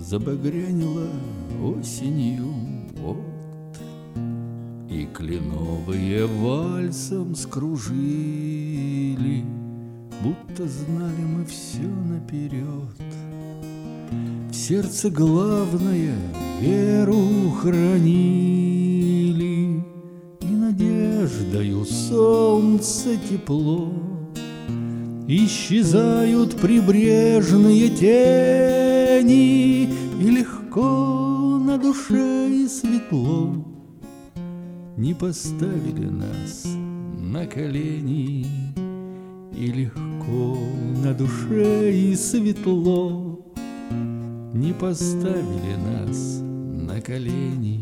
Забагрянила осенью вот, и кленовые вальсом скружили, будто знали мы все наперед. В сердце главное веру хранили, и надеждою солнце тепло. Исчезают прибрежные тени, и легко на душе и светло. Не поставили нас на колени, и легко на душе и светло. Не поставили нас на колени.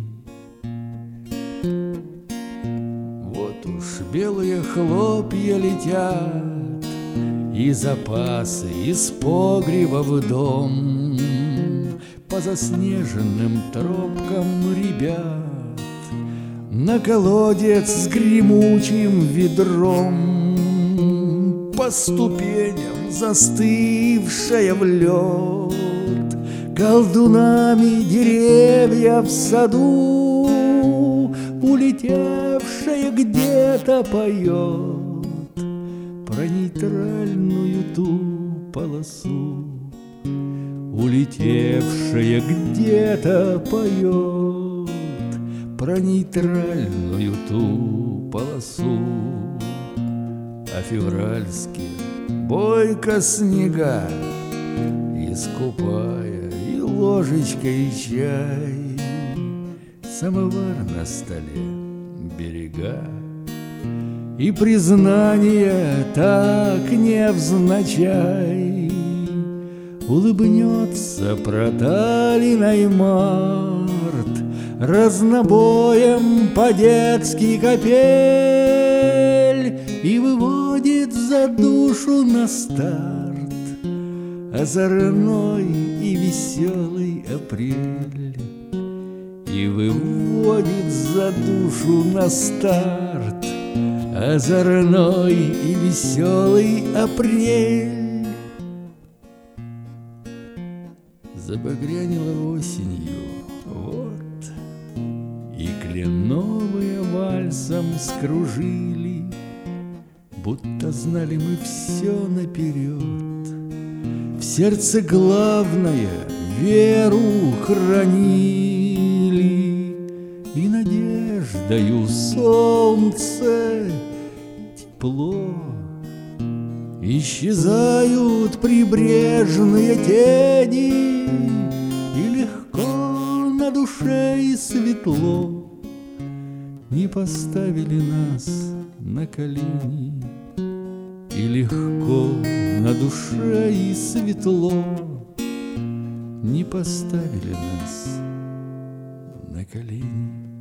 Вот уж белые хлопья летят, и запасы из погреба в дом по заснеженным тропкам ребят на колодец с гремучим ведром, по ступеням застывшая в лед, колдунами деревья в саду, улетевшая где-то поет про нейтральную ту полосу. Улетевшая где-то поет про нейтральную ту полосу. А февральские бойко снега, искупая и ложечкой чай, самовар на столе, берега и признание так невзначай. Улыбнется проталиной март, разнобоем по-детски капель, и выводит за душу на старт озорной и веселый апрель. И выводит за душу на старт озорной и веселый апрель. Забагрянила осенью вот, и кленовые вальсом скружили, будто знали мы все наперед. В сердце главное веру хранили, и надеждою солнце тепло. Исчезают прибрежные тени, и легко на душе и светло. Не поставили нас на колени, и легко на душе и светло. Не поставили нас на колени.